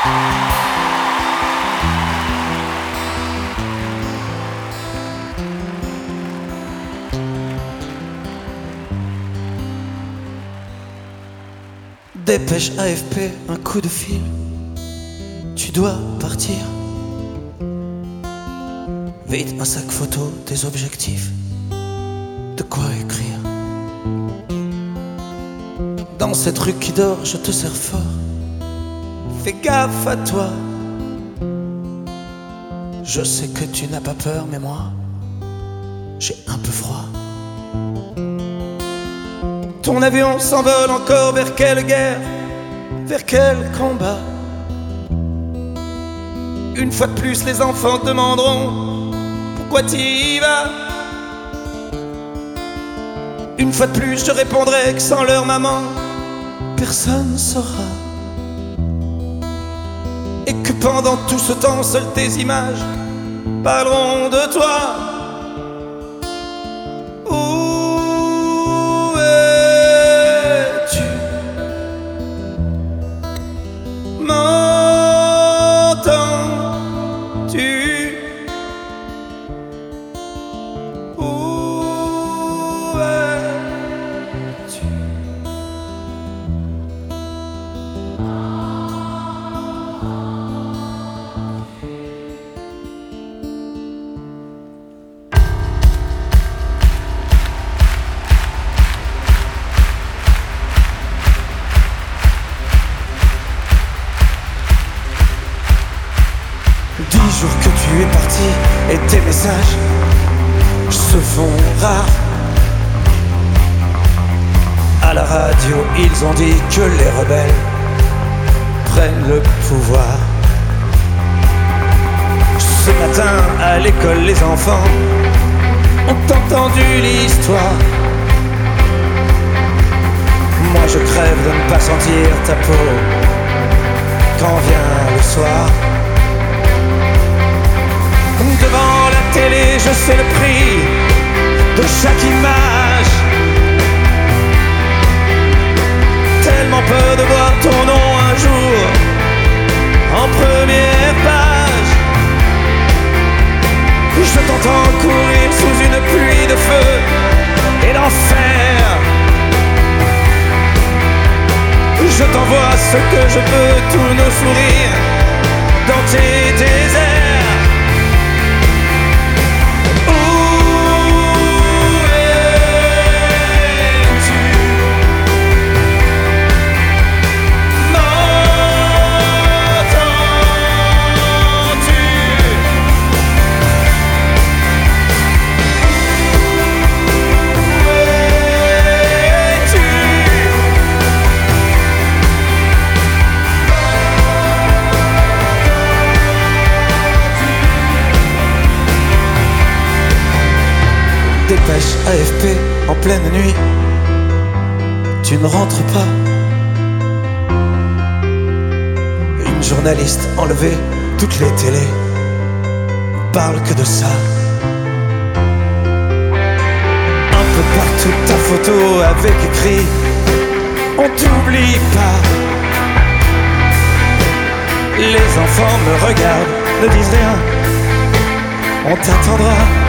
Dépêche AFP, un coup de fil, tu dois partir. Vite, un sac photo, des objectifs, de quoi écrire. Dans cette rue qui dort, je te serre fort. Fais gaffe à toi. Je sais que tu n'as pas peur, mais moi, j'ai un peu froid. Ton avion s'envole encore vers quelle guerre? Vers quel combat? Une fois de plus, les enfants demanderont pourquoi t'y vas. Une fois de plus, je répondrai que sans leur maman, personne ne saura. Et que pendant tout ce temps, seules tes images parleront de toi. Où es-tu? M'entends-tu? Où es-tu? Dix jours que tu es parti et tes messages se font rares. À la radio, ils ont dit que les rebelles prennent le pouvoir. Ce matin, à l'école, les enfants ont entendu l'histoire. Moi, je crève de ne pas sentir ta peau quand vient le soir. Devant la télé, je sais le prix de chaque image. Tellement peur de voir ton nom un jour en première page. Je t'entends courir sous une pluie de feu et d'enfer. Je t'envoie ce que je peux, tous nos sourires dans tes déserts. Dépêche AFP en pleine nuit, tu ne rentres pas. Une journaliste enlevée, toutes les télés parlent que de ça. Un peu partout ta photo avec écrit on t'oublie pas. Les enfants me regardent, ne disent rien, on t'attendra.